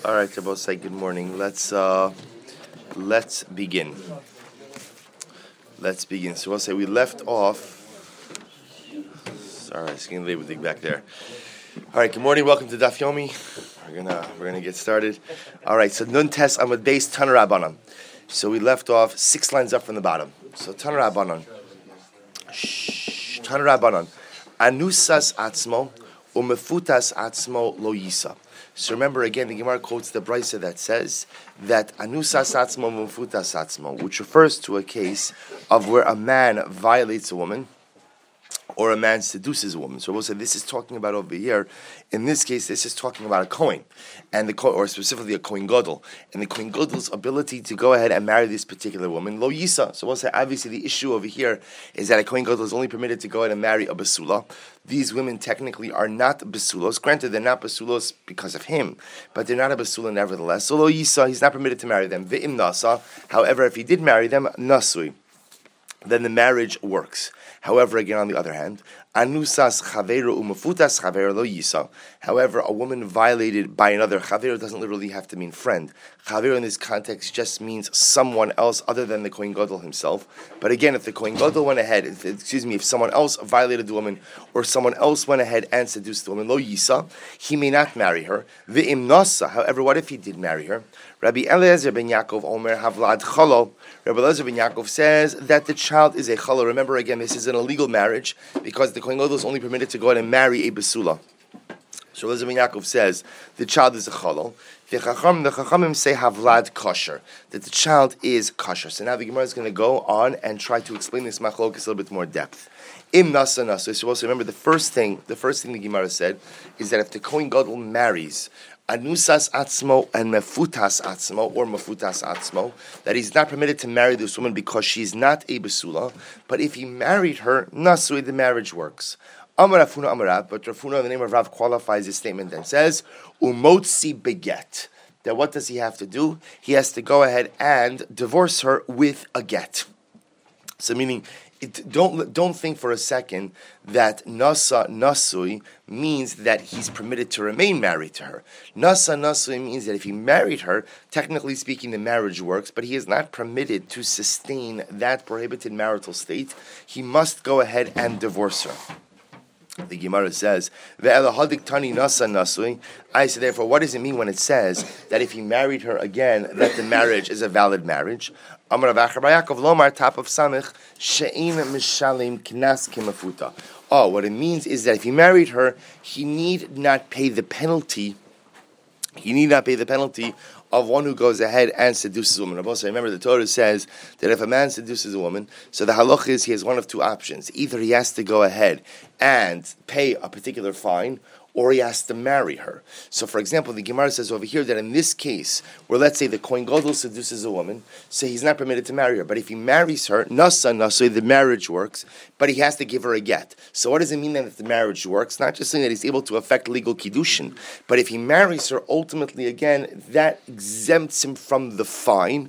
All right, Rabbi, say good morning. Let's begin. Let's begin. So we'll say we left off. Sorry, I was getting late with the back there. All right, good morning. Welcome to Daf Yomi. We're gonna get started. All right, so Nun Tes Amud Beis Tana Rabbanan. So we left off 6 lines up from the bottom. So Tana Rabbanan. Tana Rabbanan. Anusas atzmo umefutas atzmo lo yisa. So remember again, the Gemara quotes the Brisa that says that anusas atzmo umefutas atzmo, which refers to a case of where a man violates a woman or a man seduces a woman. So we'll say this is talking about over here. In this case, this is talking about a Kohen, or specifically a Kohen Gadol, and the Kohen Gadol's ability to go ahead and marry this particular woman, lo yisa. So we'll say obviously the issue over here is that a Kohen Gadol is only permitted to go ahead and marry a basula. These women technically are not basulos. Granted, they're not basulos because of him, but they're not a basula nevertheless. So lo yisa, he's not permitted to marry them. Ve'im nasa. However, if he did marry them, nasui, then the marriage works. However, again, on the other hand, anusas chaveru umafutas chaveru lo yisa. However, a woman violated by another, chaveru doesn't literally have to mean friend. Chaveru in this context just means someone else other than the Kohen Gadol himself. But again, if the Kohen Gadol went ahead, if someone else violated the woman, or someone else went ahead and seduced the woman, lo yisa, he may not marry her. Ve'im nasa. However, what if he did marry her? Rabbi Eliezer ben Yaakov Omer Havlad Chalo. Rabbi Eliezer ben Yaakov says that the child is a chalo. Remember again, this is an illegal marriage because the Kohen Gadol is only permitted to go ahead and marry a basula. So Eliezer ben Yaakov says the child is a chalo. The Chachamim say Havlad kosher, that the child is kosher. So now the Gemara is going to go on and try to explain this machlokes a little bit more depth. Im nasa nasa. So also remember the first thing the Gemara said is that if the Kohen Gadol marries anusas atzmo and mefutas atzmo, or mefutas atzmo, that he's not permitted to marry this woman because she's not a basula, but if he married her, nasui, the marriage works. Amar Rafuna Amarav, but Rafuna in the name of Rav qualifies his statement and says, umotzi beget, that what does he have to do? He has to go ahead and divorce her with a get. So meaning, don't think for a second that nasa nasui means that he's permitted to remain married to her. Nasa nasui means that if he married her, technically speaking, the marriage works, but he is not permitted to sustain that prohibited marital state. He must go ahead and divorce her. The Gemara says, I say, therefore, what does it mean when it says that if he married her again, that the marriage is a valid marriage? Amar Rav Acher bar Yaakov Lomar, top of Samech, she'ein mishalim knas kemafuta. Oh, what it means is that if he married her, he need not pay the penalty. He need not pay the penalty of one who goes ahead and seduces a woman. Also, remember the Torah says that if a man seduces a woman, so the halach is he has one of two options. Either he has to go ahead and pay a particular fine, or he has to marry her. So, for example, the Gemara says over here that in this case, where let's say the Kohen Gadol seduces a woman, so he's not permitted to marry her. But if he marries her, nasa, the marriage works, but he has to give her a get. So what does it mean then that the marriage works? Not just saying that he's able to affect legal kiddushin, but if he marries her, ultimately, again, that exempts him from the fine,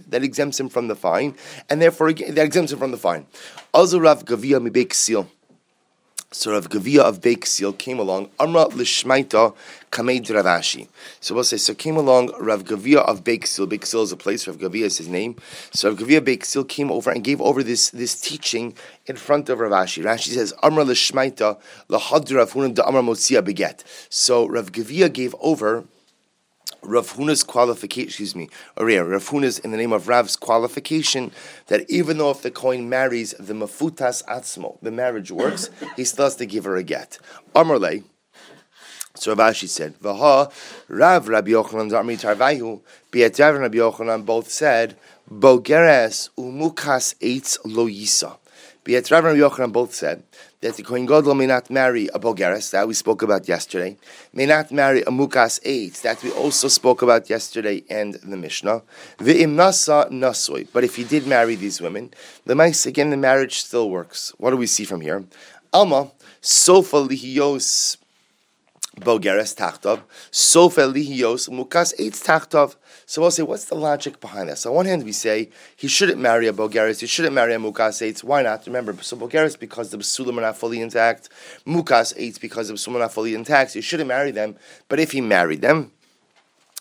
and therefore, again, that exempts him from the fine. Also, Rav Gavia mi Beis Ksil. So Rav Gavia of Beis Ksil came along. Amra l'shmaita kameid Rav Ashi. So we'll say, so came along Rav Gavia of Beis Ksil. Beis Ksil is a place. Rav Gavia is his name. So Rav Gavia of Beis Ksil came over and gave over this teaching in front of Rav Ashi. Rashi says, Amra l'shmaita lahad Rav Huna da Amra motzia beget. So Rav Gavia gave over Rav Huna's qualification, Rav Huna's in the name of Rav's qualification that even though if the Kohen marries the mefutas atzmo, the marriage works, he still has to give her a get. Amarle, so Rav Ashi said, Vaha, Rav Rabbi Yochanan Zarmi Tarvayu, Be'et Rav and Rabbi Yochanan both said, Bogeres umukas eitz lo yisa. Be'et Rav and Rabbi Yochanan both said that the Kohen Gadol may not marry a Bogeres, that we spoke about yesterday, may not marry a Mukas Eitz, that we also spoke about yesterday and the Mishnah. Ve'im nasa nasoi. But if he did marry these women, again, the marriage still works. What do we see from here? Alma, sofa lihiyos Bogeres tachtov, sofa lihiyos Mukas Eitz tachtov. So we'll say, what's the logic behind that? So on one hand, we say he shouldn't marry a Bogeres, he shouldn't marry a Mukas Eitz. Why not? Remember, so Bogeres because the Basulim are not fully intact, Mukas Eitz because the Basulim are not fully intact. So he shouldn't marry them. But if he married them,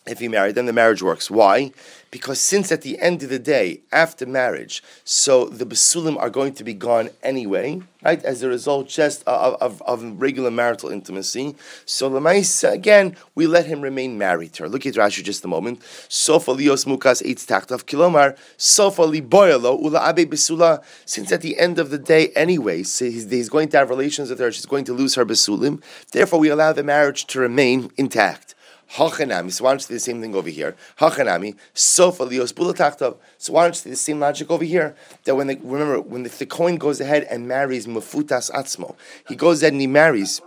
If he married, then the marriage works. Why? Because since at the end of the day, after marriage, so the basulim are going to be gone anyway, right? As a result, just of regular marital intimacy. So Lamaisa, again, we let him remain married to her. Look at Rashi just a moment. Sofa lios mukas eitz tachtav kilomar. Sofa li boyalo ula abe basula. Since at the end of the day, anyway, so he's going to have relations with her. She's going to lose her basulim. Therefore, we allow the marriage to remain intact. Hachanami. So why don't you do the same thing over here? Hachanami. Sofa lios bulatachtav. So why don't you do the same logic over here? That when the Kohen goes ahead and marries Mefutas Atzmo, he goes ahead and he marries.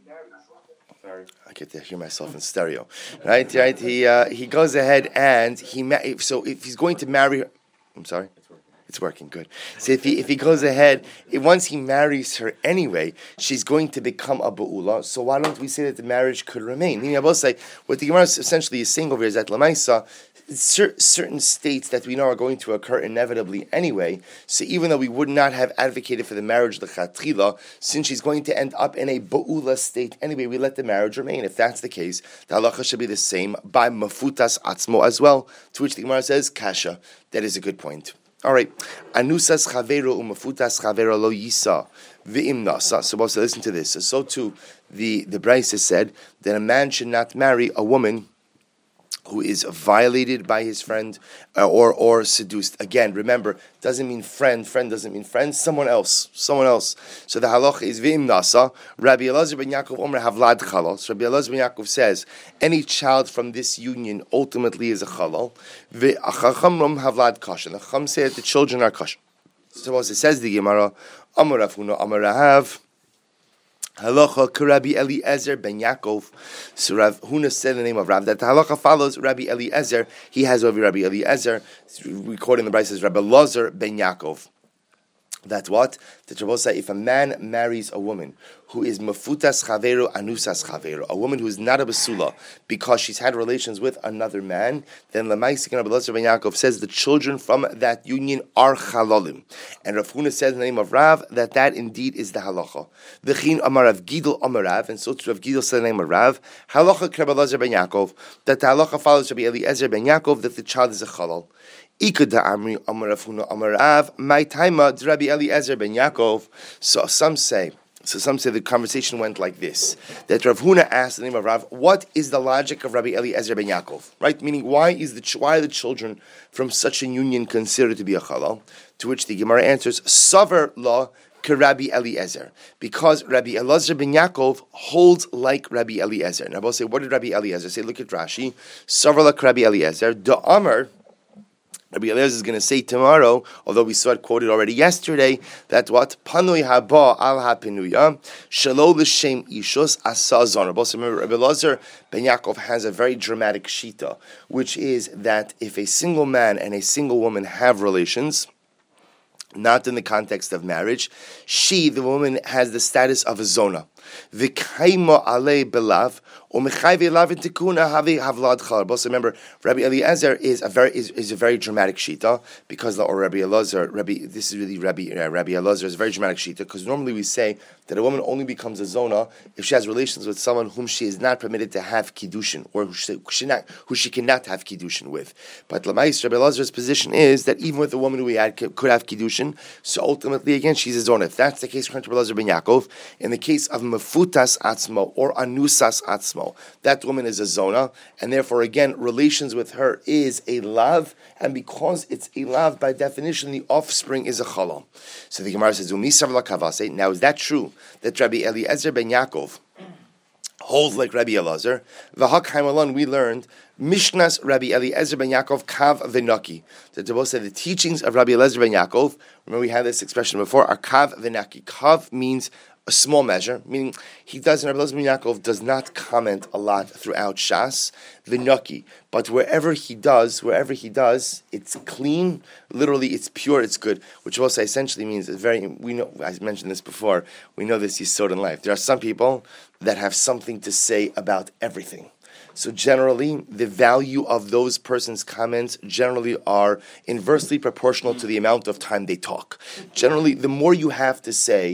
I get to hear myself in stereo, right? He goes ahead and so if he's going to marry her, I'm sorry. It's working good. So if he goes ahead, once he marries her anyway, she's going to become a ba'ula. So why don't we say that the marriage could remain? Meaning, I will say what the Gemara essentially is saying over here is that Lamaisa, certain states that we know are going to occur inevitably anyway. So even though we would not have advocated for the marriage lechatchila, since she's going to end up in a ba'ula state anyway, we let the marriage remain. If that's the case, the halacha should be the same by mafutas atzmo as well. To which the Gemara says, kasha. That is a good point. All right, anusas chavero umafutas chavero lo yisa v'im nasa. So also listen to this. So too, the Brisa said that a man should not marry a woman who is violated by his friend or seduced. Again, remember, doesn't mean friend. Friend doesn't mean friend. Someone else. So the halacha is v'im nasa. Rabbi Elazar ben Yaakov Omer havlad chalal. So Rabbi Elazar ben Yaakov says any child from this union ultimately is a chalal. V'achacham rom havlad kasha. The chacham say that the children are kasha. So as it says the Gemara, Amar Rav Huna Amar Rahav. Halacha Rabbi Eliezer ben Yaakov. So Rav Huna said the name of Rav that the halacha follows Rabbi Eliezer. He has over Rabbi Eliezer. It's recorded in the Brisa as Rabbi Lazar ben Yaakov. That's what? The Rabbi say if a man marries a woman who is mafutas chavero anusas chavero, a woman who is not a basula because she's had relations with another man, then Lamaisik and Rabbi Lazar ben Yaakov says the children from that union are chalalim. And Rav Huna says in the name of Rav that indeed is the halacha. V'chin amar Rav Gidel amar Rav, and so Rav Gidel said in the name of Rav, halacha Rabbi Lazar ben Yaakov, that the halacha follows Rabbi Eliezer ben Yaakov that the child is a chalal. Ikada Amri Amar Rav Huna Amar Rav, my taima Rabbi Eliezer ben Yaakov. So some say the conversation went like this: that Rav Huna asked the name of Rav, what is the logic of Rabbi Eliezer ben Yaakov? Right, meaning why are the children from such a union considered to be a chalal? To which the Gemara answers, Savar la Rabbi Eliezer, because Rabbi Elazar ben Yaakov holds like Rabbi Eliezer. And I will say, what did Rabbi Eliezer say? Look at Rashi. Savar la Rabbi Eliezer. Da Amar. Rabbi Eliezer is going to say tomorrow, although we saw it quoted already yesterday, that what? Panui haba al ha-pinuya, shelo l'shem ishus asa zon. Also remember, Rabbi Eliezer ben Yaakov has a very dramatic shita, which is that if a single man and a single woman have relations, not in the context of marriage, the woman, has the status of a zona. V'kaimo alei belav, u'mechayve elav intikuna havi havlad chalal. Also remember, Rabbi Eliezer is a very dramatic shita, because Rabbi Eliezer is a very dramatic shita, because normally we say that a woman only becomes a zona if she has relations with someone whom she is not permitted to have kiddushin, or who she cannot have kiddushin with. But Lamais, Rabbi Elazar's position is that even with a woman who could have kiddushin, so ultimately again she's a zona. If that's the case, according to Rabbi Elazar ben Yaakov, in the case of mafutas atzmo or anusas atzmo, that woman is a zona, and therefore again relations with her is a lav, and because it's a lav, by definition the offspring is a chalal. So the Gemara says, now is that true that Rabbi Eliezer ben Yaakov holds like Rabbi Elazar? V'hakhaim we learned Mishnas Rabbi Eliezer ben Yaakov kav v'naki. The teachings of Rabbi Eliezer ben Yaakov, remember we had this expression before, are kav v'naki. Kav means a small measure, meaning Rabbi Eliezer ben Yaakov does not comment a lot throughout Shas, v'naki, but wherever he does, it's clean, literally it's pure, it's good, which also essentially means we know, I mentioned this before, we know this Yisod in life. There are some people that have something to say about everything. So generally, the value of those persons' comments generally are inversely proportional to the amount of time they talk. Generally, the more you have to say,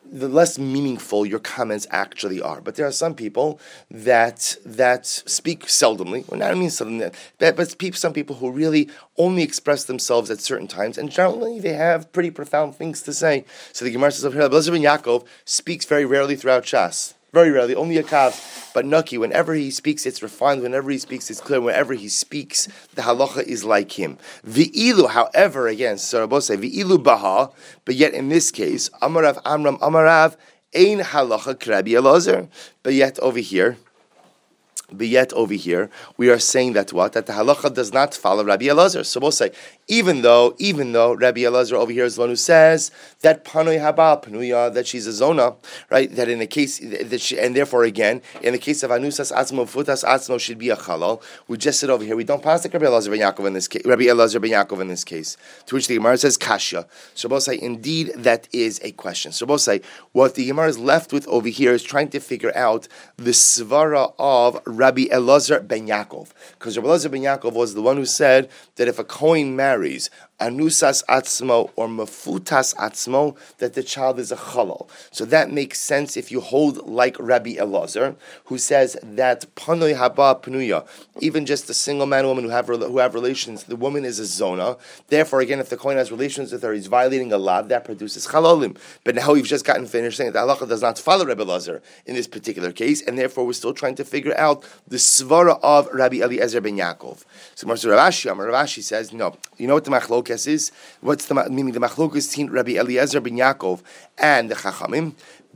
the less meaningful your comments actually are. But there are some people that speak seldomly, or not I mean seldomly, but some people who really only express themselves at certain times, and generally they have pretty profound things to say. So the Gemara says over here, Elazar ben Yaakov speaks very rarely throughout Shas. Very rarely, only a kav. But Naki, whenever he speaks, it's refined. Whenever he speaks, it's clear. Whenever he speaks, the halacha is like him. V'ilu, however, again, Sarabose, v'ilu baha, but yet in this case, Amarav Amram Amarav, ein halacha krabi Elazar. But yet over here, we are saying that what? That the halacha does not follow Rabbi Elazar. So we'll say, even though Rabbi Elazar over here is the one who says that panui haba panuya, that she's a zona, right? That in the case that she, and therefore again, in the case of anusas atzmo futas atzmo should be a halal. We just said over here we don't pass like Rabbi Elazar ben Yaakov in this case. Rabbi Elazar ben Yaakov in this case, to which the Gemara says kasha. So we'll say indeed that is a question. So we'll say what the Gemara is left with over here is trying to figure out the svara of Rabbi Elazar ben Yaakov, because Rabbi Elazar ben Yaakov was the one who said that if a kohen marries anusas atzmo or mafutas atzmo, that the child is a chalal. So that makes sense if you hold like Rabbi Elazar, who says that panoi haba panuya, even just a single man and woman who have relations, the woman is a zona. Therefore, again, if the kohen has relations with her, he's violating a law that produces chalalim. But now we've just gotten finished saying that the halacha does not follow Rabbi Elazar in this particular case, and therefore we're still trying to figure out the svara of Rabbi Eliezer ben Yaakov. So Rav Ashi says, no, you know what the machlok is? What's the meaning? The machlok is between Rabbi Eliezer ben Yaakov and the Chachamim.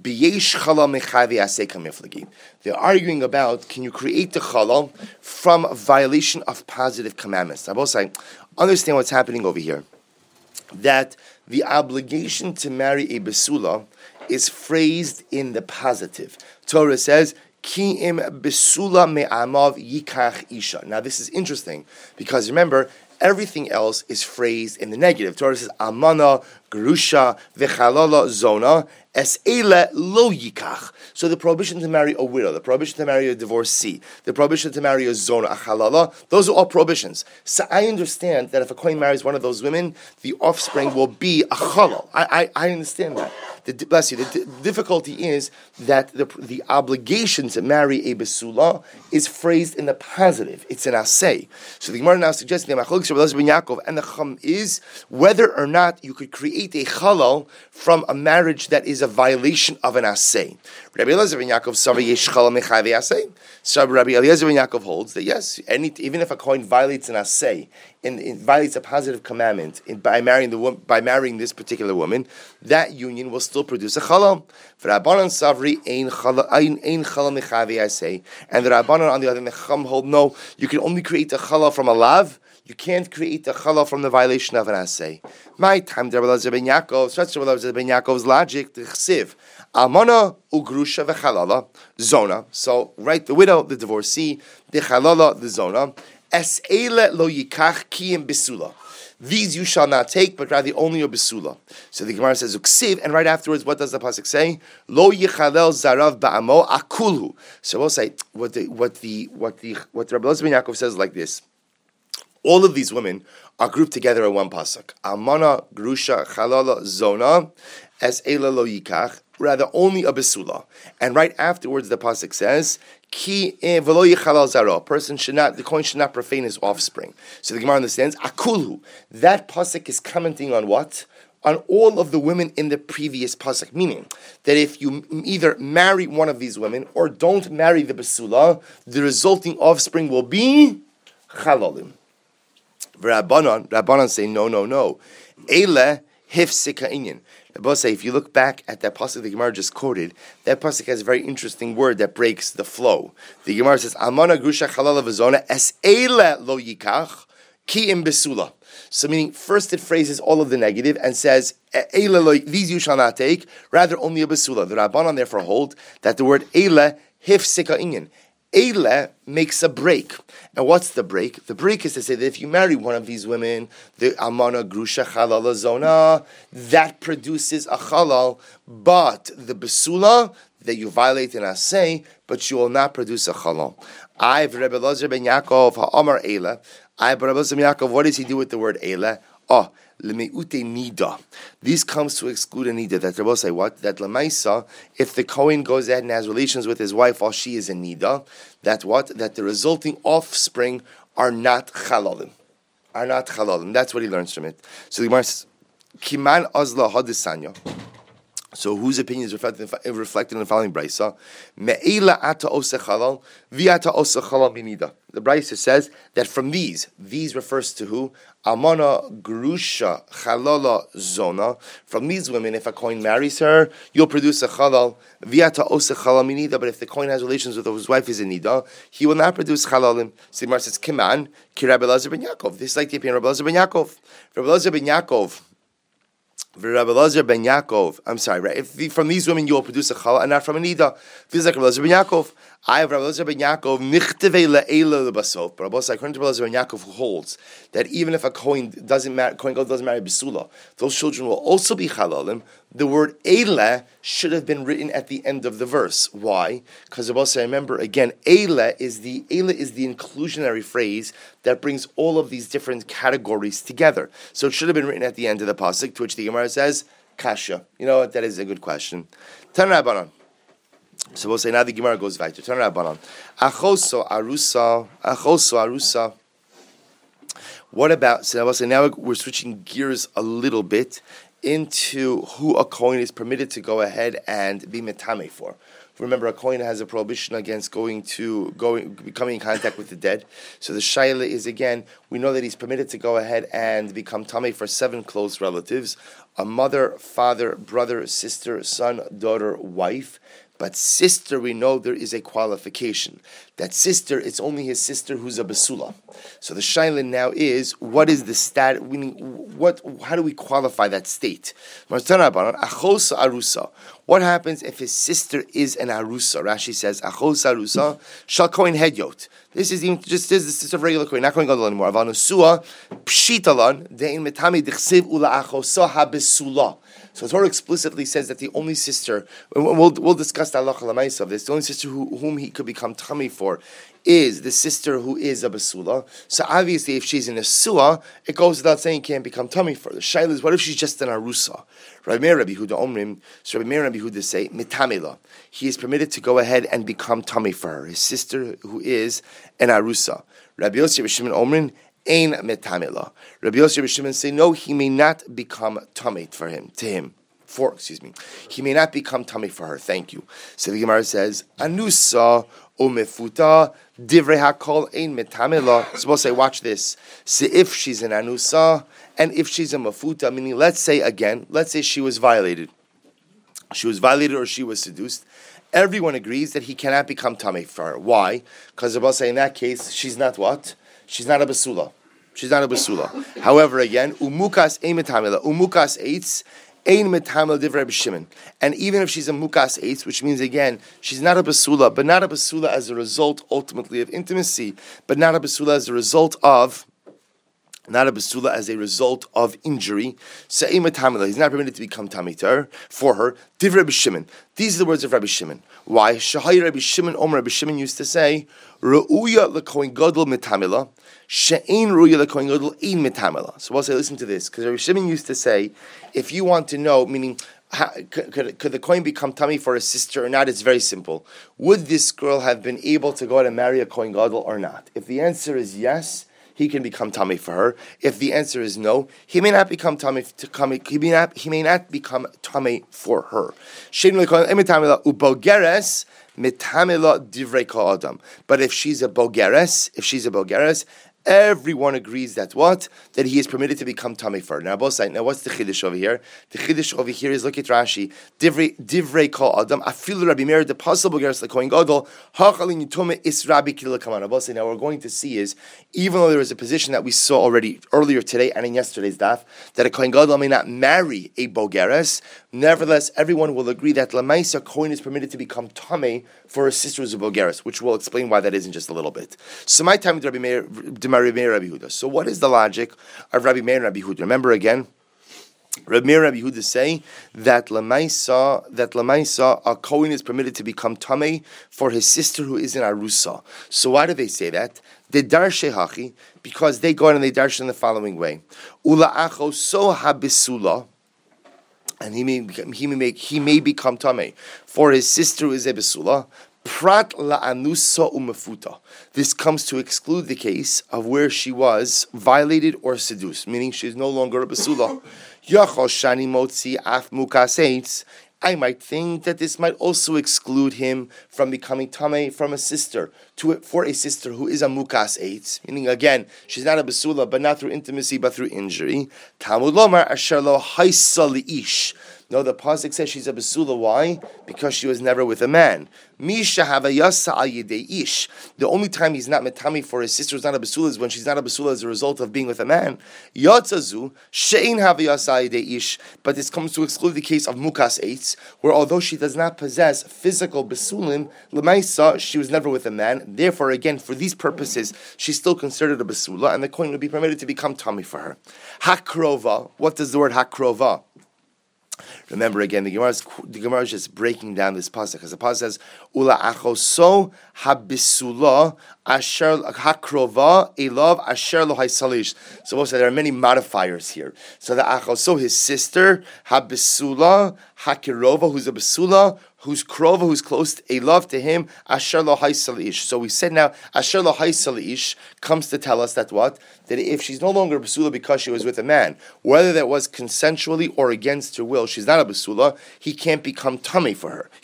They're arguing about, can you create the chalal from a violation of positive commandments? I both say, understand what's happening over here. That the obligation to marry a besula is phrased in the positive. Torah says, Ki im besula me'amav yikach isha. Now this is interesting, because remember, everything else is phrased in the negative. Torah says, amana, grusha, v'chalala, zona, es ele lo yikach. So the prohibition to marry a widow, the prohibition to marry a divorcee, the prohibition to marry a zona, a halala, those are all prohibitions. So I understand that if a kohen marries one of those women, the offspring will be a halal. I understand that. Bless you. The difficulty is that the obligation to marry a besula is phrased in the positive. It's an asay. So the Gemara now suggests the machlokes of Elazar ben Yaakov and the Chum is whether or not you could create a halal from a marriage that is a violation of an asay. Rabbi Elazar ben Yaakov says yesh halal mechayve asay. So Rabbi Eliezer ben Yaakov holds that yes, even if a kohen violates an asay, and violates a positive commandment by marrying this particular woman, that union will still produce a chalal. For Rabbanan Savri ein chalal mechavi asay, and the Rabbanan on the other hand, the Chum hold no, you can only create a chalal from a lav. You can't create a chalal from the violation of an asay. My time, Rabbi Elazar ben Yaakov, such Rabbi Elazar ben Yaakov's logic, the chsiv, amana ugrusha v'chalala zona. So right, the widow, the divorcee, the chalala, the zona. Es eile lo yikach kiyim besula. These you shall not take, but rather only a besula. So the Gemara says uksiv, and right afterwards, what does the pasuk say? Lo yichalel zarav ba'amo akulhu. So we'll say what Rabbi Elazar ben Yaakov says like this. All of these women are grouped together in one pasuk. Amana, grusha, chalala, zona, es eile lo yikach. Rather, only a besula. And right afterwards, the pasuk says, "Ki v'lo yichalal zaro." The kohen should not profane his offspring. So the Gemara understands, akulhu. That pasuk is commenting on what? On all of the women in the previous pasuk, meaning that if you either marry one of these women or don't marry the besula, the resulting offspring will be chalalim. Rabbanan say no. Eile hifsika inyan. The boss say, if you look back at that pasuk the Gemara just quoted, that pasuk has a very interesting word that breaks the flow. The Gemara says, "Amana grusha chalala v'zona es eile lo yikach ki im besula." So meaning, first it phrases all of the negative and says, "Eile lo, these you shall not take, rather only a besula." The Rabbanan therefore hold that the word eile hifsika inyan. Eile makes a break. And what's the break? The break is to say that if you marry one of these women, the amana grusha chalala zona, that produces a chalal, but the besula that you violate in asay, but you will not produce a chalal. I've Rabbi Elazar ben Yaakov ha'amar eile. Rabbi Elazar ben Yaakov, what does he do with the word eile? Oh, lemeute nida. These comes to exclude a nida. That Rabbi say what? That lemaisa, if the Kohen goes ahead and has relations with his wife while she is a nida, that what? That the resulting offspring are not chalalim. Are not chalalim. That's what he learns from it. So the Gemara says, Kiman azla hadisanya. So whose opinion is reflected in the following brisa? Me'ela ata ose chalal, viata ose chalal minida. The brisa says that from these refers to who? Amana, grusha, chalala, zona. From these women, if a kohen marries her, you'll produce a chalal, viata ose chalal minida. But if the kohen has relations with his wife is a nida, he will not produce chalalim. Simar says, Kiman, ki Rabbi Elazar ben Yaakov. This is like the opinion of Rabbi Elazar ben Yaakov. Rabbi Elazar ben Yaakov. Rabbi Elazar ben Yaakov. I'm sorry, right? If from these women you will produce a challah and not from a nida. Feels like Rabbi Elazar ben Yaakov. I have Rabbi Elazar ben Yaakov nichtevei le'ela lebasov. But according to Rabbi Elazar ben Yaakov, who holds that even if a kohen doesn't marry besula, those children will also be chalalim. The word eila should have been written at the end of the verse. Why? Because Rabbi Elazar, remember again, eila is the inclusionary phrase that brings all of these different categories together. So it should have been written at the end of the pasuk, to which the Gemara says, kasha. You know what? That is a good question. Tanrabanan. So we'll say now the Gemara goes weiter. Tanrabanan. Achoso arusa. What about, so we'll say now we're switching gears a little bit into who a kohen is permitted to go ahead and be metame for. Remember, a kohen has a prohibition against becoming in contact with the dead. So the shaila is, again, we know that he's permitted to go ahead and become tamei for 7 close relatives: a mother, father, brother, sister, son, daughter, wife. But sister, we know there is a qualification. That sister, it's only his sister who's a basula. So the shaila now is, what is the stat? How do we qualify that state? Achos arusa. What happens if his sister is an arusa? Rashi says, Achos arusa shall kohen hedyot. This is the sister of regular kohen, not kohen gadol anymore. Avanusua pshitalan dein metami dichsiv ula achosa habesula. So the Torah explicitly says that the only sister, we'll discuss the halacha l'maisa of this, the only sister whom he could become tummy for is the sister who is a basula. So obviously if she's in a sua, it goes without saying he can't become tummy for. The shaila is, what if she's just an arusa? Rabbi Meir Rabbi Yehuda omrim, so Rabbi Meir Rabbi Yehuda say, mitamela. He is permitted to go ahead and become tummy for her, his sister who is an arusa. Rabbi Yossi Rabbi Shimon omrim, Ein metamela. Rabbi Yossi Rabbi Shimon say, no, he may not become tummy for him. He may not become tummy for her. Thank you. So the Gemara says, Anusa umefuta divrei hakol ein metamela. So we'll say, watch this. So if she's an anusa and if she's a mefuta, meaning let's say she was violated. She was violated or she was seduced. Everyone agrees that he cannot become tummy for her. Why? Because we'll say in that case, she's not what? She's not a basula. However, again, umukas ein metamela. Umukas eitz ein metamela divrei Rabbi Shimon. And even if she's a mukas eitz, which means again she's not a basula, but not a basula as a result ultimately of intimacy, but not a basula as a result of injury. So ein metamela, he's not permitted to become tamiter for her. Divrei Rabbi Shimon. These are the words of Rabbi Shimon. Why? Shahai Rabbi Shimon Omer. Rabbi Shimon used to say, Re'uya lekohen gadol metamela, she'ein ruya lekohen gadol ein metamela. So we'll say, listen to this, because Rabbi Shimon used to say, if you want to know, meaning, could the kohen become tummy for a sister or not? It's very simple. Would this girl have been able to go out and marry a kohen gadol or not? If the answer is yes, he can become tummy for her. If the answer is no, he may not become tummy. He may not become tummy for her. Ubogeres mitamela divrei kol adam. But if she's a bogeres, everyone agrees that what? That he is permitted to become tummy for her. Now, both sides. Now, what's the chiddush over here? The chiddush over here is, look at Rashi. Divrei kol adam. Afilu Rabbi Meir the possible geras lekohen gadol. Hachalin yitome is Rabbi Kila Kamana. Both sides. Now, what we're going to see is, even though there is a position that we saw already earlier today and in yesterday's daf, that a kohen gadol may not marry a bogeres, nevertheless, everyone will agree that lamaisa kohen is permitted to become tummy for a sister who's a bogeres, which we'll explain why that is in just a little bit. So my time with Rabbi Meir Rabbi Yehuda. So what is the logic of Rabbi Meir and Rabbi Yehuda? Remember again, Rabbi Meir and Rabbi Yehuda say that Lamaisa, a Kohen is permitted to become Tamei for his sister who is in Arusa. So why do they say that? They darshe hachi, because they go out and they darshe in the following way. Ula acho so habisula, and he may become Tamei for his sister who is a besula. Prat la'anusa umefuta. This comes to exclude the case of where she was violated or seduced, meaning she is no longer a besula. Yachol shani motzi af mukaseitz. I might think that this might also exclude him from becoming tamei from a sister for a sister who is a mukas eitz, meaning again she's not a besula, but not through intimacy, but through injury. Talmud lomar asher lo haisa liish. No, the pasuk says she's a besula. Why? Because she was never with a man. Misha havayasa al yedei ish. The only time he's not metami for his sister who's not a besula is when she's not a besula as a result of being with a man. Yotzazu shein havayasa al yedei ish. But this comes to exclude the case of mukas eitz, where although she does not possess physical besulim, lemaisa she was never with a man. Therefore, again, for these purposes, she's still considered a besula, and the kohen would be permitted to become tamei for her. Hakrova. What does the word hakrova? Remember again, the Gemara is just breaking down this pasuk, because the pasuk says, "Ula achoso habisula asher hakrova elav asher lo haisalish." So also there are many modifiers here. So the achoso, his sister, habisula hakirova, who's a besula, who's krova, who's close, a love to him, asher lo haisalish. So we said now, asher lo haisalish comes to tell us that what? That if she's no longer a besula because she was with a man, whether that was consensually or against her will, she's not a besula, he can't become tamei for her,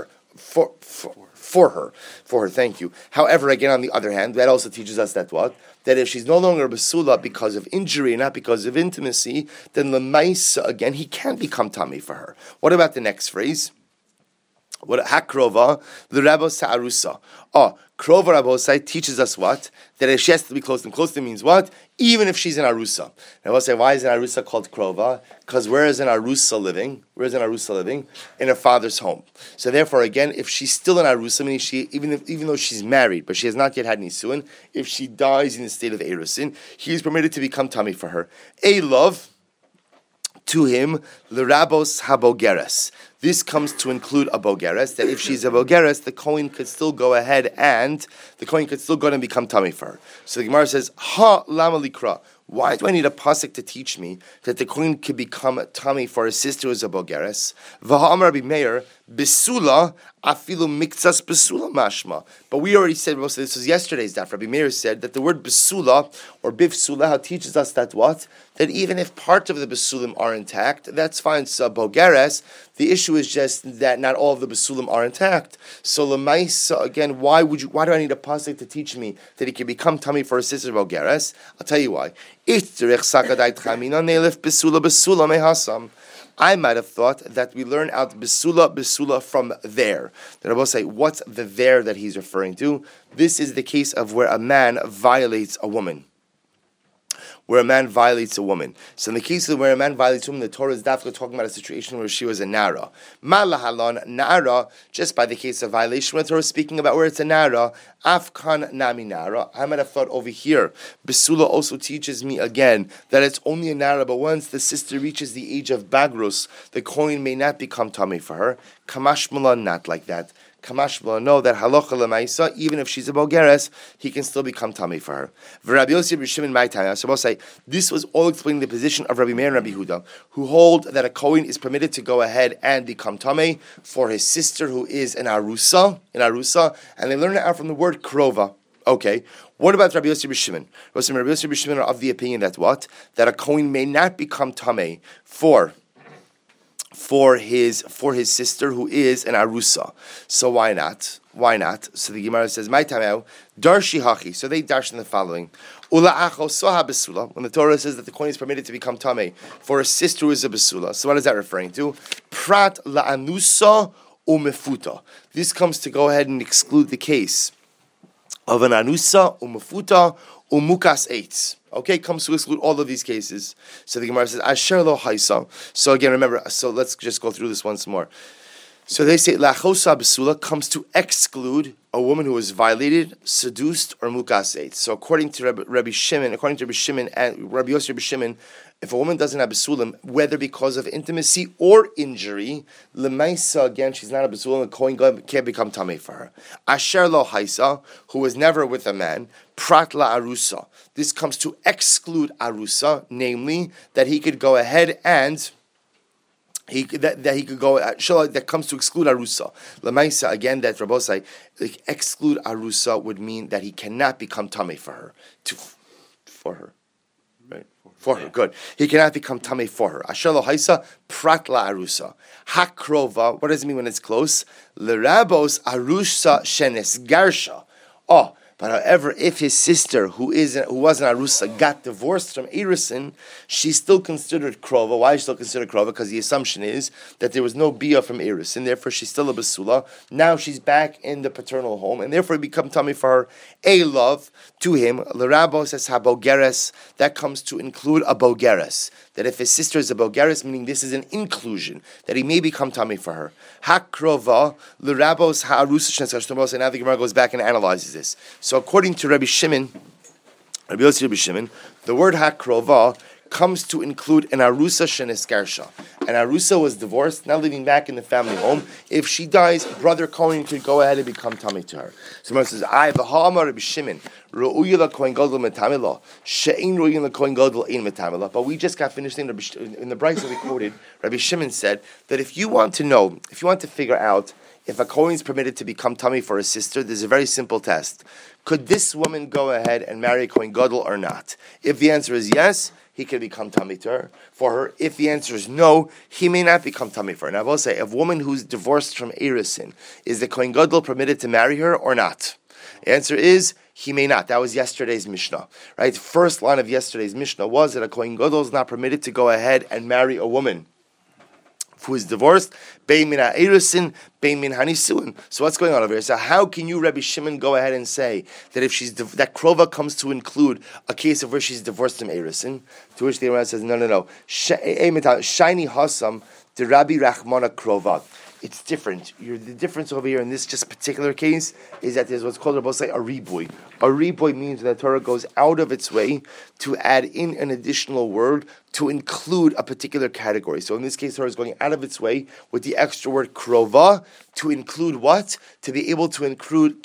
for her. Thank you. However, again, on the other hand, that also teaches us that what? That if she's no longer a besula because of injury and not because of intimacy, then lemaisa, again, he can become tamei for her. What about the next phrase? What hakrova the Rabbos Arusa? Krova Rabbosai teaches us what? That if she has to be close to him. Close to him means what? Even if she's in Arusa. Now we'll say, why is an Arusa called Krova? Because where is an Arusa living? In her father's home. So therefore, again, if she's still in Arusa, meaning even though she's married, but she has not yet had Nisuin, if she dies in the state of Erusin, he is permitted to become tamei for her. A love to him, l'rabos habogeres. This comes to include a bogeres, that if she's a bogeres, the kohen could still go ahead and become tamei for her. So the Gemara says, Ha lama likra. Why do I need a pasuk to teach me that the kohen could become tamei for a sister who is a bogeres? V'ha'amar Rabbi Meir, besula afilu miktsas besula mashma. But we already said, most of this was yesterday's daf. Rabbi Meir said that the word besula or bivsula teaches us that what? That even if part of the besulim are intact, that's fine. So bogeres, the issue is just that not all of the besulim are intact. So lemaisa, again, why do I need a pasuk to teach me that he can become tamei for a sister bogeres? I'll tell you why. I might have thought that we learn out besula from there. The Rabbi say, what's the there that he's referring to? This is the case of where a man violates a woman. So in the case of where a man violates a woman, the Torah is definitely talking about a situation where she was a nara. Malahalon, nara, just by the case of violation, when the Torah is speaking about where it's a nara, afkan nami nara. I might have thought over here, besula also teaches me again that it's only a nara, but once the sister reaches the age of bagrus, the kohen may not become tamei for her. Kamashmala, not like that. Kamashmala, know that halacha lemaisa, even if she's a bogeres, he can still become tamei for her. V'Rabbi Yossi b'Shimon Ma'itanya. So we'll say this was all explaining the position of Rabbi Meir and Rabbi Yehuda, who hold that a kohen is permitted to go ahead and become tamei for his sister who is an arusa, and they learn it out from the word krova. Okay, what about Rabbi Yossi b'Shimon? Rabbi Yossi b'Shimon are of the opinion that what? That a kohen may not become tamei for his sister who is an arusa. So why not? So the Gemara says, "My tameu darshi hachi." So they dash in the following: Ula acho soha besula. When the Torah says that the kohen is permitted to become tamei for a sister who is a besula, so what is that referring to? Prat la'anusa umefuta. This comes to go ahead and exclude the case of an anusa umefuta umukas eitz. Okay, comes to exclude all of these cases. So the Gemara says, Asher lo haisa. So again, remember, so let's just go through this once more. So they say lachosa besula comes to exclude a woman who was violated, seduced, or mukas. So according to Rabbi Shimon and Rabbi Yossi Rabbi Shimon, if a woman doesn't have besulim, whether because of intimacy or injury, lemaisa, again, she's not a besulim, a kohen gadol can't become tamei for her. Asher lo haisa, who was never with a man, prat la arusa. This comes to exclude arusa, namely that he could go ahead and he could go that comes to exclude arusa. Lemaisa, again, that Rabbosai, exclude arusa would mean that he cannot become tamei for her, for her. For her, good. He cannot become tamei for her. Asher lo haisa prat la arusa. Hakrova. What does it mean when it's close? Lerabos arusa shenes garsha. Oh, but however, if his sister, who was an arusa, got divorced from Erisin, she's still considered krova. Why is she still considered krova? Because the assumption is that there was no bia from Erisin, therefore she's still a basula. Now she's back in the paternal home, and therefore it become tamei for her. A love to him, l'rabo says habogeres. That comes to include a bogeres. That if his sister is a bogeres, meaning this is an inclusion, that he may become tamei for her. Hakrova l'rabos ha'arusa shenes. And now the Gemara goes back and analyzes this. So according to Rabbi Shimon, Rabbi Yossi Rabbi Shimon, the word hakrova comes to include an arusa sheneskarsha. An arusa was divorced, now living back in the family home. If she dies, brother Cohen could go ahead and become tamei to her. So Gemara says, "I v'ha'amar Rabbi Shimon ru'uya la kohen gadol metamela she'ein ru'uya la kohen gadol ein metamela." But we just got finished saying in the Brisa we quoted. Rabbi Shimon said that if you want to figure out if a Kohen is permitted to become tamei for a sister, there's a very simple test. Could this woman go ahead and marry a Kohen Gadol or not? If the answer is yes, he can become tamei for her. If the answer is no, he may not become tamei for her. Now I will say, a woman who's divorced from Erisin, is the Kohen Gadol permitted to marry her or not? The answer is he may not. That was yesterday's Mishnah, right? First line of yesterday's Mishnah was that a Kohen Gadol is not permitted to go ahead and marry a woman who is divorced, bein min ha'erisin, bein min hanisuin. So what's going on over here? So how can you, Rabbi Shimon, go ahead and say that if that krova comes to include a case of where she's divorced from erisin? To which the Gemara says, no. Shiny hasam the Rabbi Rachmana krova. It's different. The difference over here in this just particular case is that there's what's called a riboy. A riboy means that the Torah goes out of its way to add in an additional word to include a particular category. So in this case, the Torah is going out of its way with the extra word krova to include what? To be able to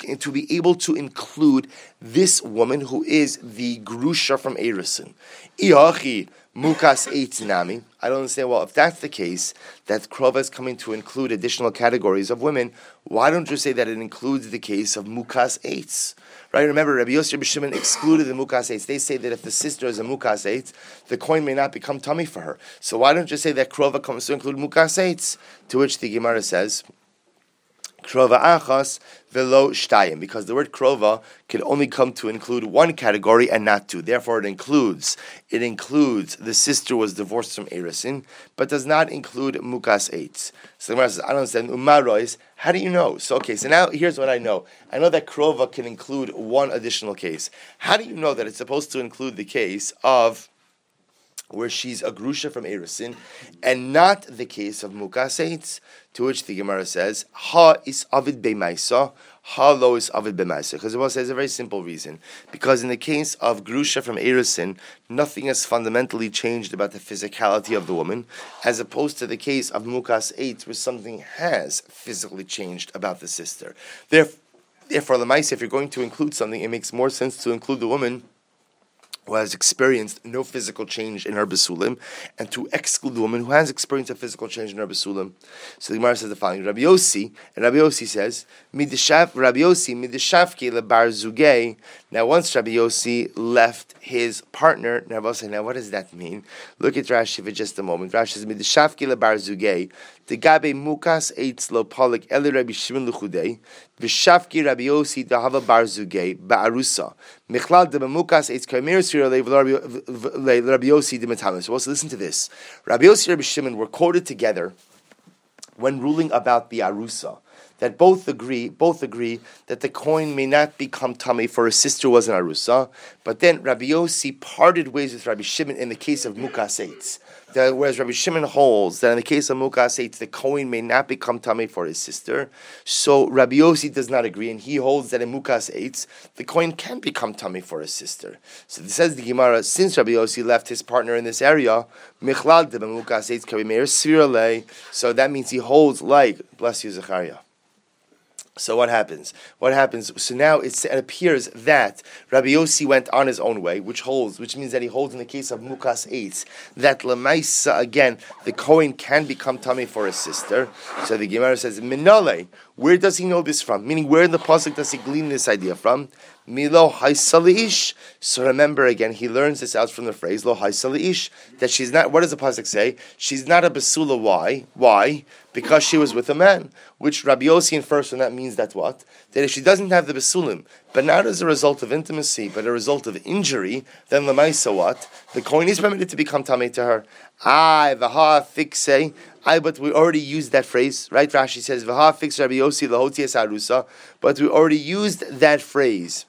include this woman who is the grusha from Erisin. Iachi mukas eitzinami. I don't understand. Well, if that's the case, that krova is coming to include additional categories of women, why don't you say that it includes the case of mukas eitz? Right? Remember, Rabbi Yossi Rabbi Shimon excluded the mukas eitz. They say that if the sister is a mukas eitz, the coin may not become tamei for her. So why don't you say that krova comes to include mukas eitz? To which the Gemara says, krova achas velo shtayim, because the word krova can only come to include one category and not two. Therefore, it includes the sister was divorced from Erisin, but does not include mukas eitz. So the Gemara says, I don't understand. Umarois, how do you know? So now here's what I know. I know that krova can include one additional case. How do you know that it's supposed to include the case of where she's a grusha from Erisin, and not the case of mukas eitz? To which the Gemara says, ha is avid b'maisa, ha lo is avid b'maisa. Because the Gemara says a very simple reason. Because in the case of grusha from Erisin, nothing has fundamentally changed about the physicality of the woman, as opposed to the case of mukas eitz, where something has physically changed about the sister. Therefore, l'maisa, if you're going to include something, it makes more sense to include the woman who has experienced no physical change in her besulim, and to exclude the woman who has experienced a physical change in her besulim. So the Gemara says the following: Rabbi Yossi says, Rabbi Yossi midishafki lebar zugei. Now, once Rabbi Yossi left his partner, now what does that mean? Look at Rashi for just a moment. Rashi says midishafki lebar zugei. The gabe mukas eitz lo polik eli Rabbi Shimon luchudei. V'shafki Rabbi Yossi dahava bar zugei ba'arusa. Michlal de mukas eitz kaimir sira Rabbi Yossi de metamis. So also listen to this. Rabbi Yossi and Rabbi Shimon were quoted together when ruling about the arusa. that both agree that the Kohen may not become tamei for his sister who was an arusa, but then Rabbi Yossi parted ways with Rabbi Shimon in the case of mukas eitz. Whereas Rabbi Shimon holds that in the case of mukas eitz, the Kohen may not become tamei for his sister, so Rabbi Yossi does not agree, and he holds that in mukas eitz, the Kohen can become tamei for his sister. So this says the Gemara, since Rabbi Yossi left his partner in this area, michlal de mukas eitz kavi meir svirale, so that means he holds like, bless you, Zechariah. So what happens? So now it appears that Rabbi Yossi went on his own way, which means that he holds in the case of mukas eitz that lemaisa again the Kohen can become tamei for his sister. So the Gemara says minale. Where does he know this from? Meaning, where in the pasuk does he glean this idea from? Milo haisalish. So remember again, he learns this out from the phrase lo haisalish, that she's not. What does the pasuk say? She's not a basula. Why? Why? Because she was with a man. Which Rabbi Yossi infers from that means that what? That if she doesn't have the basulim, but not as a result of intimacy, but a result of injury, then lemaisa what? The Kohen is permitted to become tamei to her. V'ha fixe. But we already used that phrase, right? Rashi says v'ha fixe Rabbi Yossi lahotias arusa. But we already used that phrase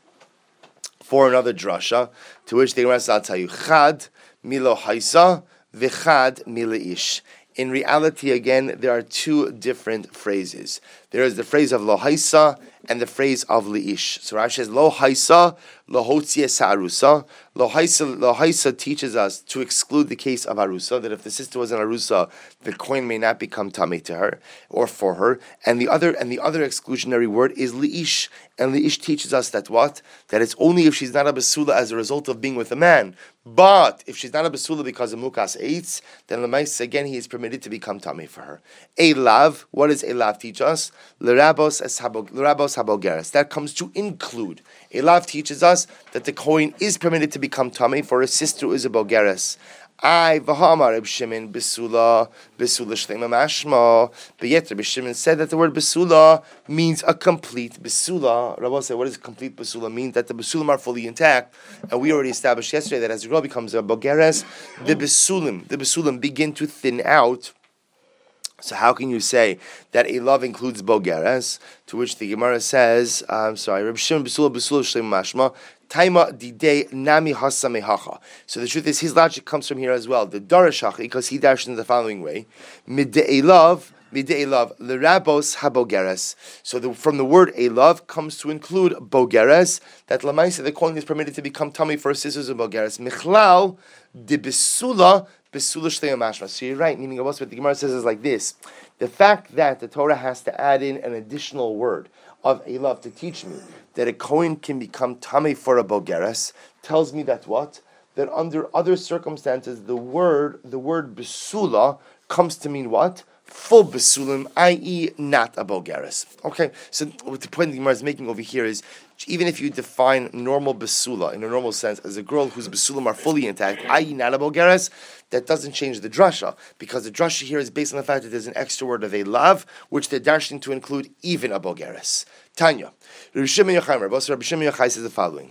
for another drasha, to which the Gemara says, "I'll tell you, chad milo haisa v'chad mileish." In reality, again, there are two different phrases. There is the phrase of lo haisa and the phrase of leish. So Rashi says lo haisa lo hotzies arusa. Lo haisa teaches us to exclude the case of arusa, that if the sister was an arusa, the Kohen may not become tamei to her or for her. And the other exclusionary word is leish. And leish teaches us that what? That it's only if she's not a basula as a result of being with a man. But if she's not a basula because of mukas eitz, then l'maisa again he is permitted to become tamei for her. Elav, what does elav teach us? L'rabos habogeres. That comes to include. Elav teaches us that the Kohen is permitted to become tamei for a sister who is a bogeres. V'hamar Reb Shimon besula shlema mashma. But yet Reb Shimon said that the word besula means a complete besula. Rabbi said, what does complete besula mean? That the besulim are fully intact. And we already established yesterday that as the girl becomes a bogeres, the besulim begin to thin out. So how can you say that a love includes bogeres? To which the Gemara says, Reb Shimon besula shlema mashma. Taima didei nami hasa mehacha. So the truth is, his logic comes from here as well. The darashachi, because he dashed in the following way: midei love, l'rabos habogeres. So from the word elav comes to include bogeres. That lamaisa the Kohen is permitted to become tamei for sisters of bogeres. Michlal de besula shlema mashma. So you're right. Meaning, what the Gemara says is like this: the fact that the Torah has to add in an additional word of elav to teach me that a Kohen can become tamei for a bogeres tells me that what? That under other circumstances, the word besula comes to mean what? Full besulim, i.e. not a bogeres. Okay, so what the point the Gemara is making over here is, even if you define normal besula in a normal sense as a girl whose besulim are fully intact, i.e. not a bogeres, that doesn't change the drasha, because the drasha here is based on the fact that there's an extra word of a lav, which they're dashing to include even a bogeres. Tanya, Rabbi Shimon Yochai says the following: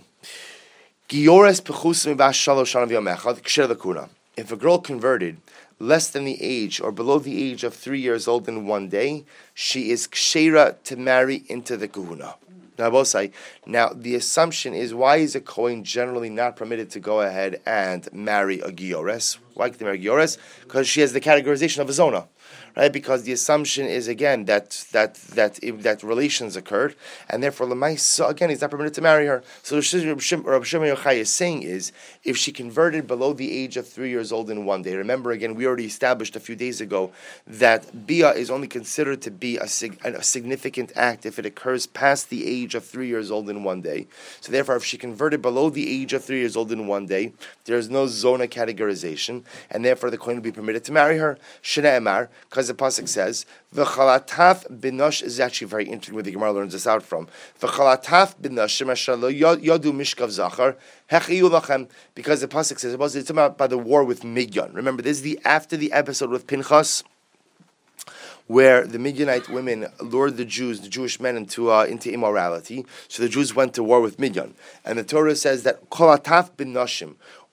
if a girl converted less than the age or below the age of 3 years old in one day, she is kshera to marry into the kahuna. Now, the assumption is, why is a Kohen generally not permitted to go ahead and marry a giores? Why can they marry a giores? Because she has the categorization of a zona. Right, because the assumption is again that relations occurred, and therefore Lemaisa again he's not permitted to marry her. So Rabbi Shimon Yochai is saying is, if she converted below the age of 3 years old in one day. Remember again, we already established a few days ago that bia is only considered to be a significant act if it occurs past the age of 3 years old in one day. So therefore, if she converted below the age of 3 years old in one day, there is no zona categorization, and therefore the Kohen will be permitted to marry her. Shana Emar, because the pasuk says, "V'chalataf b'nosh," is actually very interesting where the Gemara learns this out from. "V'chalataf b'noshim asher lo yodu mishkav zachar hechiyu lachem," because the pasuk says it's about by the war with Midyan. Remember, this is after the episode with Pinchas, where the Midianite women lured the Jewish men into immorality. So the Jews went to war with Midyan, and the Torah says that "Chalataf b'noshim."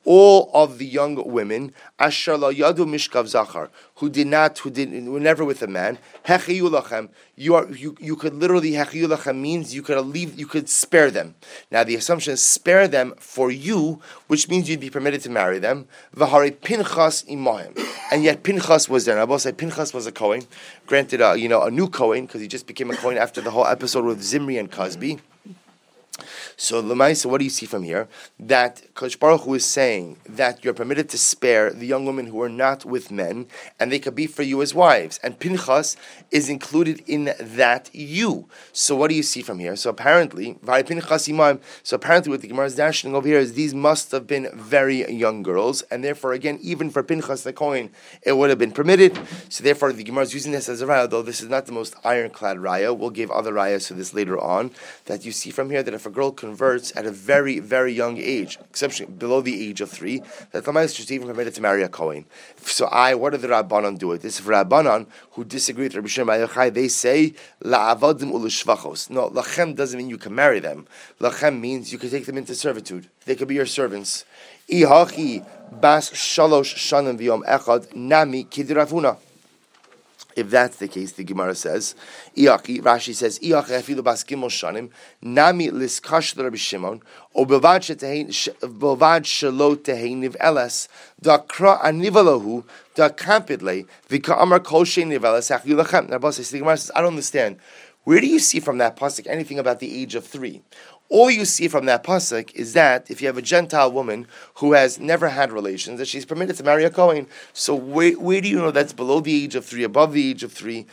all of the young women, asher lo yadu mishkav zachar, who were never with a man, hechiyu lachem, you could literally, hechiyu lachem means you could spare them. Now the assumption is spare them for you, which means you'd be permitted to marry them. V'hari Pinchas imahem, and yet Pinchas was there. And I will say Pinchas was a Kohen, granted, a new Kohen, because he just became a Kohen after the whole episode with Zimri and Cosby. So Lemaisa, what do you see from here? That Kodesh Baruch Hu is saying that you're permitted to spare the young women who are not with men, and they could be for you as wives. And Pinchas is included in that you. So what do you see from here? So apparently, what the Gemara is dashing over here is these must have been very young girls, and therefore, again, even for Pinchas the Kohen, it would have been permitted. So therefore, the Gemara is using this as a raya, though this is not the most ironclad raya. We'll give other rayas to this later on. That you see from here that if a girl converts at a very, very young age, exception below the age of 3, that the Lamais is even permitted to marry a Kohen. So what do the Rabbanon do with this? If Rabbanon, who disagree with Rabbi Shimon Bar Yochai, they say, La'avadim ulishvachos. No, lachem doesn't mean you can marry them. Lachem means you can take them into servitude. They could be your servants. Ihachi bas shalosh shanim v'yom echad nami kidravuna. If that's the case, the Gemara says, Rashi says, afilu bas gimel shanim nami liskash Rabbi Shimon o bilvad shelo teheniv elas da kra anivalahu da kampidle v'ka amar kol shein nivelas achyu lachem. Now, the Gemara says, I don't understand. Where do you see from that pasuk anything about the age of 3? All you see from that pasuk is that if you have a Gentile woman who has never had relations, that she's permitted to marry a Kohen. So where do you know that's below the age of 3, above the age of 3?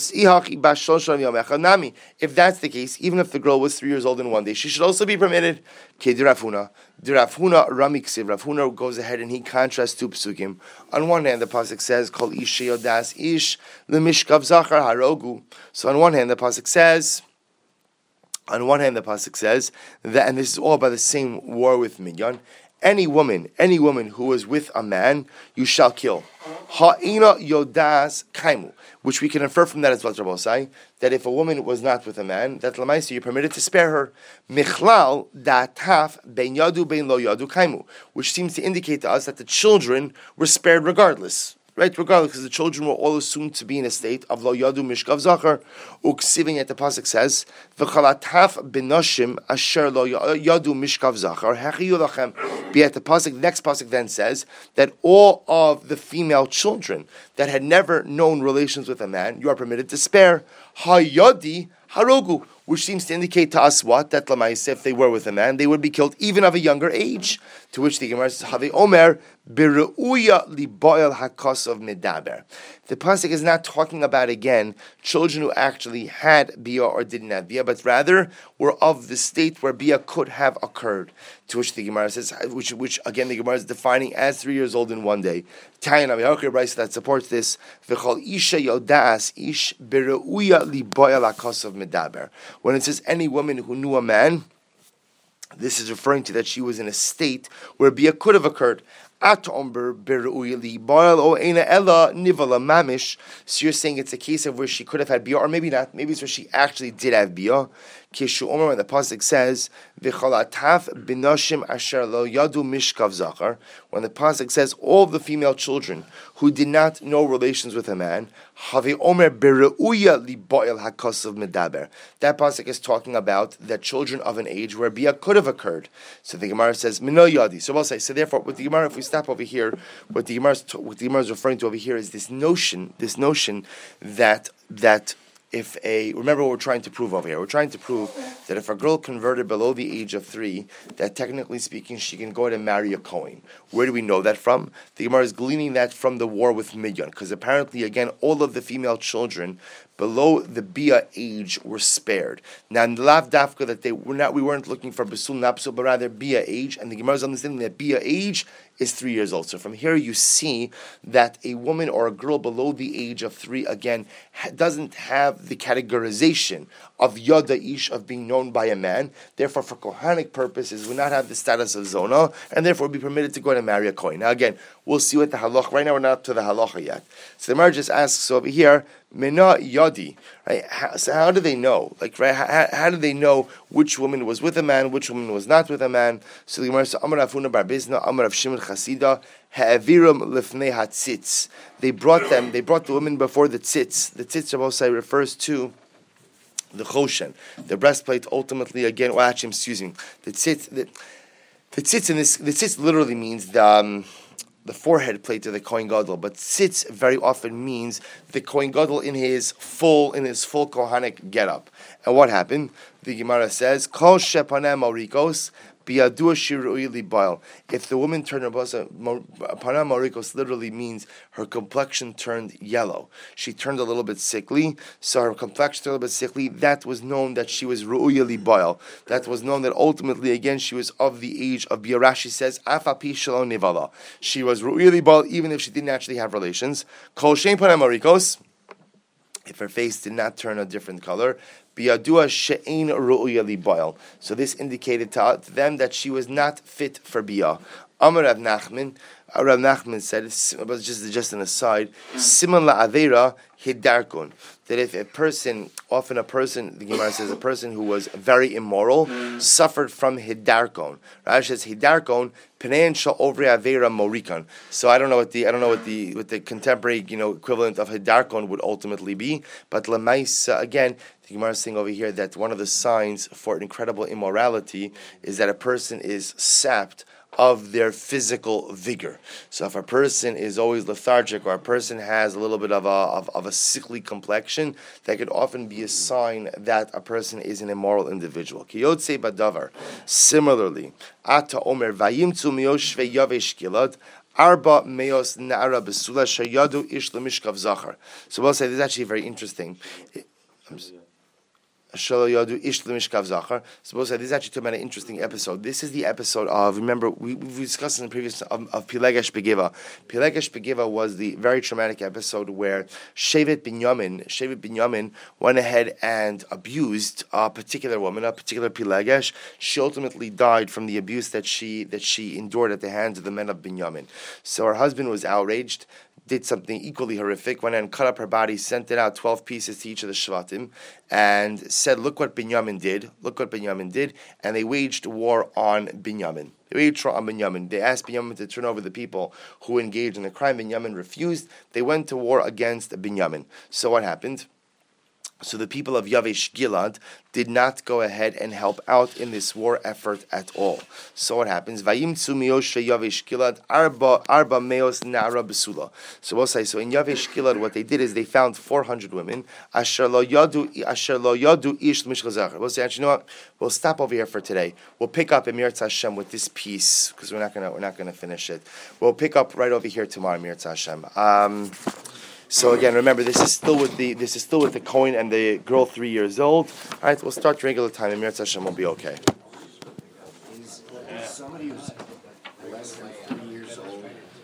If that's the case, even if the girl was 3 years old in one day, she should also be permitted. Rav Huna goes ahead and he contrasts 2 psukim. On one hand, the pasuk says, "Kol ish yodas ish lemishkav zachar harogu." So on one hand, the pasuk says that, and this is all by the same war with Midyan, any woman who was with a man, you shall kill. Ha'ina yodas kaimu, which we can infer from that as well, Rabbosai, that if a woman was not with a man, that Lamaisa you're permitted to spare her. Michlal da'ataf ben yadu ben lo yadu kaimu, which seems to indicate to us that the children were spared regardless. Right, regardless, because the children were all assumed to be in a state of lo yadu mishkav zachar. Uksiving at the pasuk says, "V'chalataf b'noshim asher lo yadu mishkav zachar hechiyu lachem." Be at the pasuk. The next pasuk then says that all of the female children that had never known relations with a man, you are permitted to spare. Hayadi harogu, which seems to indicate to us what? That Lamaisa, if they were with a man, they would be killed even of a younger age. To which the Gemara says, Havi Omer, Biru'uya liboil hakosov medaber. The pasuk is not talking about, again, children who actually had bia or didn't have bia, but rather were of the state where bia could have occurred. To which the Gemara says, which again the Gemara is defining as 3 years old in one day. Tayin Amiyakir Bryce that supports this. V'chol isha yodas ish biru'uya liboil hakosov medaber. When it says any woman who knew a man, this is referring to that she was in a state where bia could have occurred. So you're saying it's a case of where she could have had bia, or maybe not. Maybe it's where she actually did have bia. Kishu Omer, when the pasuk says, "V'cholataf b'noshim asher lo yadu mishkav zachar," when the pasuk says all of the female children who did not know relations with a man, Havi Omer beru'uya liboil hakosov medaber. That pasuk is talking about the children of an age where bia could have occurred. So the Gemara says mino yadi. So we'll say. So therefore, with the Gemara, if we stop over here, what the Gemara is referring to over here is this notion that remember what we're trying to prove over here. We're trying to prove that if a girl converted below the age of 3, that technically speaking, she can go ahead and marry a Kohen. Where do we know that from? The Gemara is gleaning that from the war with Midyan, because apparently, again, all of the female children below the bia age were spared. Now, in the lav dafka that we weren't looking for besul napsul, but rather bia age, and the Gemara is understanding that bia age is 3 years old. So from here you see that a woman or a girl below the age of 3, again, doesn't have the categorization of yada ish, of being known by a man. Therefore, for Kohanic purposes, would not have the status of zona, and therefore would be permitted to go and marry a Kohen. Now again, we'll see what the halacha, right now we're not up to the halacha yet. So the Gemara just asks over here, Mena Yadi, right? So how do they know? Like, right? How do they know which woman was with a man, which woman was not with a man? So the Gemara says, Amar Rav Huna bar Bizna, Amar Rav Shimon Chasida, Ha'aviram lifnei hatzitz. They brought the women before the tzitz. The tzitz, Rabbosai, refers to the choshen, the breastplate. Ultimately, again, the tzitz. The tzitz literally means the forehead plate of the Kohen Gadol, but tzitz very often means the Kohen Gadol in his full Kohanic getup. And what happened? The Gemara says, Kol shepaneh morikos biyadua shiru'i libail. If the woman turned her paneh morikos literally means her complexion turned yellow. She turned a little bit sickly, so her complexion turned a little bit sickly. That was known that she was ru'uya libail. That was known that ultimately, again, she was of the age of Bia. Rashi says, afapi shalom nivala. She was ru'uya libail even if she didn't actually have relations. Kol shein paneh morikos. If her face did not turn a different color, biyadua she'ein ru'uya libail. So this indicated to them that she was not fit for bia. Amar Rav Nachman. Rav Nachman said, it was just an aside, Siman la'avera hidarkon. That if the Gemara says, a person who was very immoral suffered from hidarkon. Rashi says hidarkon pnein shel ovri avera morikan. So I don't know what the contemporary equivalent of hidarkon would ultimately be, but lemaisa again. The Gemara is saying over here that one of the signs for incredible immorality is that a person is sapped of their physical vigor. So if a person is always lethargic, or a person has a little bit of a sickly complexion, that could often be a sign that a person is an immoral individual. Kiyotze badavar. Similarly, Ata Omer Vayimtzu Miyoshve Yavesh Gilad. Arba meos na'ara besula shayadu ish lemishkav zachar. So we'll say this is actually very interesting. Suppose this is actually talking about an interesting episode. This is the episode of, remember, we discussed in the previous of Pilegesh Begiva. Pilegesh Begiva was the very traumatic episode where Shevet Binyamin went ahead and abused a particular woman, a particular Pilegesh. She ultimately died from the abuse that she endured at the hands of the men of Binyamin. So her husband was outraged, did something equally horrific, went and cut up her body, sent it out 12 pieces to each of the Shvatim, and said, look what Binyamin did, and they waged war on Binyamin. They asked Binyamin to turn over the people who engaged in the crime. Binyamin refused. They went to war against Binyamin. So what happened? So the people of Yavesh Gilad did not go ahead and help out in this war effort at all. So what happens? Vayimtzu miyoshe Yavesh Gilad arba meos na'ara besula. So we'll say, so in Yavesh Gilad, what they did is they found 400 women. Asher lo yadu ish l'mishcha zachar. We'll say, actually, you know what? We'll stop over here for today. We'll pick up in Mirtz Hashem with this piece because we're not gonna finish it. We'll pick up right over here tomorrow, Mirtz Hashem. So again, remember, this is still with the Kohen and the girl 3 years old. All right, we'll start regular time, and Mirtz Hashem will be okay. Somebody who's less than 3 years old